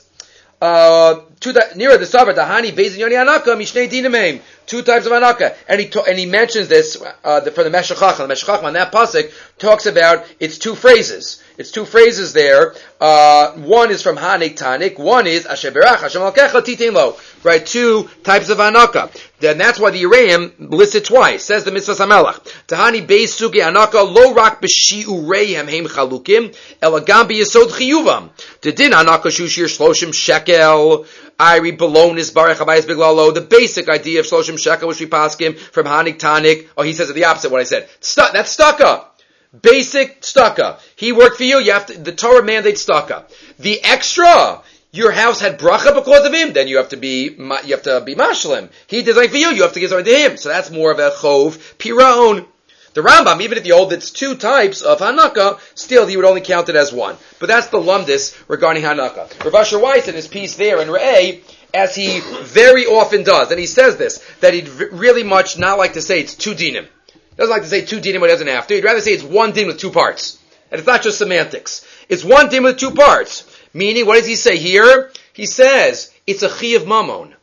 nearer the Savar, Dahani, Bezin Yoni Anaka, Mishnei Dinamim. Two types of Anaka. And he mentions this, for the Meshech Chacham. The Meshech Chacham on that pasuk talks about, it's two phrases. It's two phrases there. One is from Hanik Tanik. One is, Asher Berach, Hashem Alkecha, Titin Lo. Right? Two types of Anaka. Then that's why the Yereim lists it twice. Says the Mitzvah Samelach. Tahani Beis Sugi Anaka, Lo Rak B'Shi'ureihem Heim Chalukim, Elagam B'Yesod Chiyuvam. Dedin Anaka Shushir Shloshim Shekel, Iri Belonis Barach Habayis Biglalo, the basic idea of Shloshim Shekel, which we pass him from Hanik Tanik. Oh, he says it the opposite of what I said. That's Staka. Basic Staka. He worked for you, the Torah mandates Staka. The extra, your house had bracha because of him, then you have to be mashlim. He did something for you, you have to give something to him. So that's more of a chov piraon. The Rambam, even if you hold it's two types of Hanaka, still he would only count it as one. But that's the Lumdis regarding Hanaka. Rav Asher Weiss in his piece there in Re'eh, as he very often does, and he says this, that he'd really much not like to say it's two dinim. He doesn't like to say two dinim when he doesn't have to. He'd rather say it's one din with two parts. And it's not just semantics. It's one din with two parts. Meaning, what does he say here? He says, it's a chiyav mamon.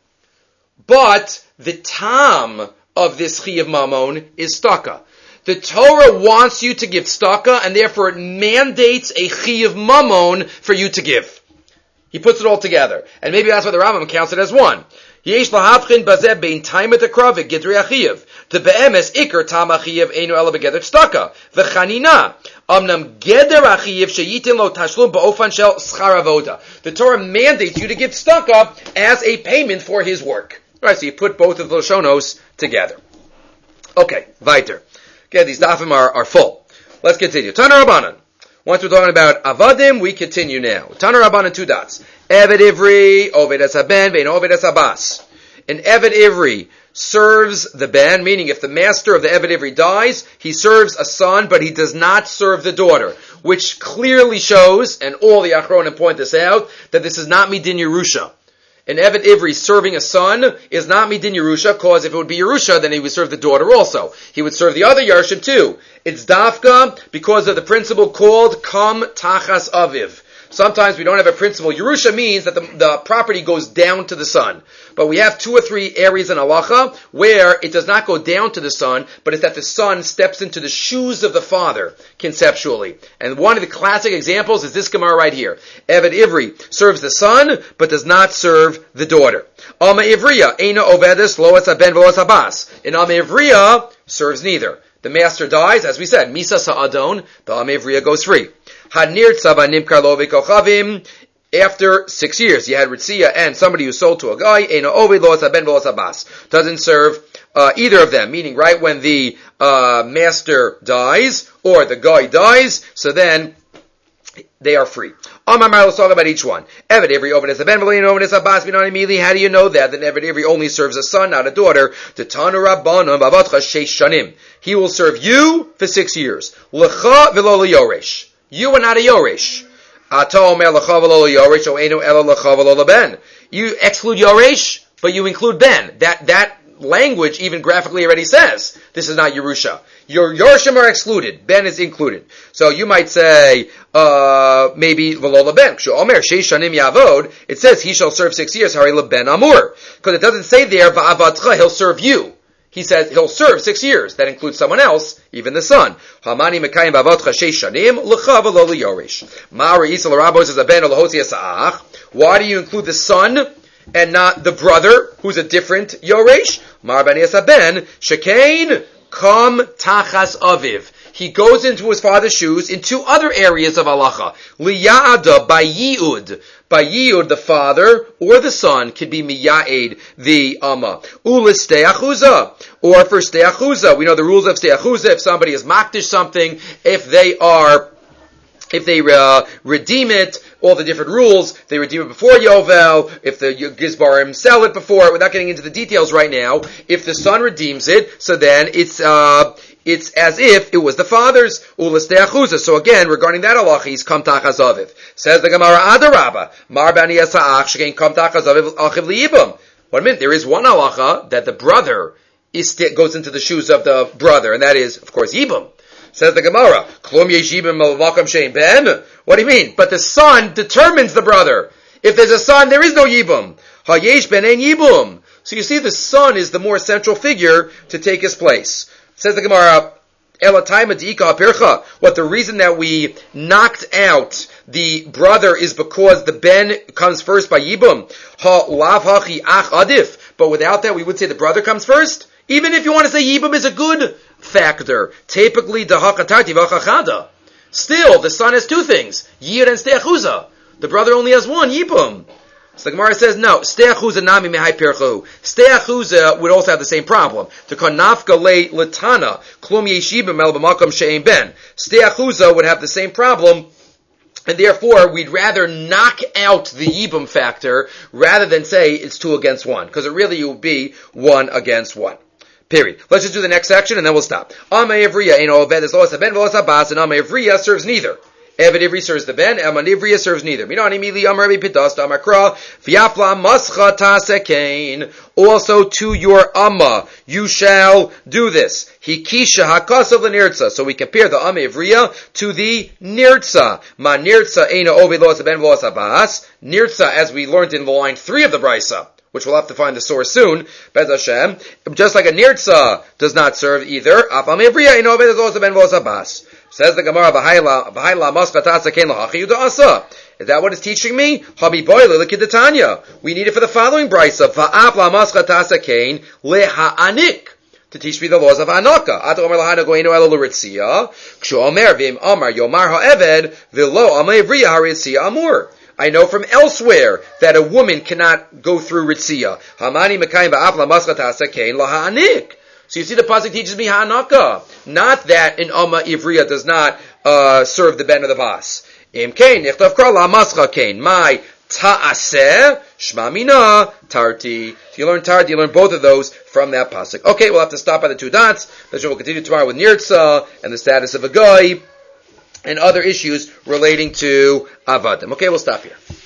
But the tam of this chiyav mamon is staka. The Torah wants you to give staka, and therefore it mandates a chiyav mamon for you to give. He puts it all together. And maybe that's why the Rambam counts it as one. Yesh lahavchin bazeh bein taimet akravik gidrei achiyav. The be'emes ikar tam achiyav einu ela begeder staka. V'chanina. Amnam geder achiyav sheyitin lo tashlum ba'ofan shel schar avoda. The Torah mandates you to give staka as a payment for his work. Right, so you put both of the Lashonos together. Okay, weiter. Okay, these dafim are full. Let's continue. Tana Rabbanan. Once we're talking about avadim, we continue now. Tana Rabbanan, 2 dots. Eved Ivri, Oved Es Haben, Vein Oved Es Abbas. An Eved Ivri serves the ben, meaning if the master of the Eved Ivri dies, he serves a son, but he does not serve the daughter, which clearly shows, and all the Achronim point this out, that this is not Midin Yerusha. An Eved Ivri serving a son is not Midin Yerusha, because if it would be Yerusha, then he would serve the daughter also. He would serve the other Yarshim too. It's Dafka because of the principle called Kam Tachas Aviv. Sometimes we don't have a principle. Yerusha means that the property goes down to the son. But we have 2 or 3 areas in halacha where it does not go down to the son, but it's that the son steps into the shoes of the father, conceptually. And one of the classic examples is this Gemara right here. Eved Ivri serves the son, but does not serve the daughter. Alma Ivriya, Eina Ovedis, Loas Aben Velos Abbas. And Alma Ivriya serves neither. The master dies, as we said, Misa Sa'adon, the Alma Ivriya goes free. After 6 years, you had Ritzia and somebody who sold to a guy, doesn't serve either of them, meaning right when the master dies or the guy dies, so then they are free. Let's talk about each one. Eved Ivri, Oven is a ben, Oven is a bas, immediately. How do you know that? That Eved Ivri only serves a son, not a daughter. He will serve you for 6 years. Lecha v'lo leyoresh. You are not a Yoresh. You exclude Yoresh, but you include Ben. That language even graphically already says this is not Yerusha. Your Yorshim are excluded. Ben is included. So you might say, maybe V'lo Ben. It says he shall serve 6 years. Hari Ben Amur. Because it doesn't say there, Va'avatcha, he'll serve you. He says he'll serve 6 years. That includes someone else, even the son. Hamani mekayim bavotcha sheish shanim l'cha v'lo liyorish. Ma'ari isal rabos is a ben olahosi asa'ach. Why do you include the son and not the brother, who's a different yoresh? Mar bani ben shekain kam tachas aviv. He goes into his father's shoes in 2 other areas of halacha. Liya'ada by yi'ud. By yi'ud, the father or the son could be miya'ed, the amma. Ulistei achuza. Or for stei achuza. We know the rules of stei achuza. If somebody is makdish something, if they redeem it, all the different rules, they redeem it before Yovel, if the Gizbarim sell it before, without getting into the details right now, if the son redeems it, so then it's as if it was the father's. So again, regarding that halacha, he's kam tachas aviv. Says the Gemara, Adarabba, Mar bani yasa'ach, shekein kam tachas aviv achiv liyibam. What a minute, there is one halacha that the brother goes into the shoes of the brother, and that is, of course, yibam. Says the Gemara, Klum yeshibim malvakam shein ben. What do you mean? But the son determines the brother. If there's a son, there is no yibum. Hayesh ben ein yibum. So you see, the son is the more central figure to take his place. Says the Gemara, what the reason that we knocked out the brother is because the ben comes first by yibum. But without that, we would say the brother comes first. Even if you want to say yibum is a good factor, typically still the son has 2 things, yir and steachuza. The brother only has 1, yibum. So the Gemara says, no, steachuza nami mehai pirchu. Steachuza would also have the same problem. To konafka le latana, klum yeshibim el b'makam she'ein ben. Steachuza would have the same problem, and therefore we'd rather knock out the yibum factor rather than say it's 2 against 1, because it really would be 1 against 1. Period. Let's just do the next section and then we'll stop. Ama Ivriya, Oved is Loas Ben Velos Abbas, and Ama Ivriya serves neither. Eved Ivri serves the Ben, Ama Ivriya serves neither. Minani Mili Amar Rabbi Pitasta Amakra, Fiafla Mascha Tasekain. Also to your Amma, you shall do this. Hikisha Hakasav Nirtza. So we compare the Ama Ivriya to the Nirtza. Ma Nirtza Eina Oved Loas Ben Velos Abbas. Nirtza, as we learned in line 3 of the Brisa, which we'll have to find the source soon, Bez Hashem, just like a Nirtza does not serve either. Says the Gemara, is that what it's teaching me? We need it for the following brisa. To teach me the laws of Anaka. I know from elsewhere that a woman cannot go through Ritzia. So you see, the pasuk teaches me ha'anaka, not that an Amma Ivriya does not serve the ben of the bas. My ta'aseh, shma mina, tarti. If you learn tarti, you learn both of those from that pasuk. Okay, we'll have to stop by the 2 dots. We'll continue tomorrow with nirtza and the status of a guy and other issues relating to avadim. Okay, we'll stop here.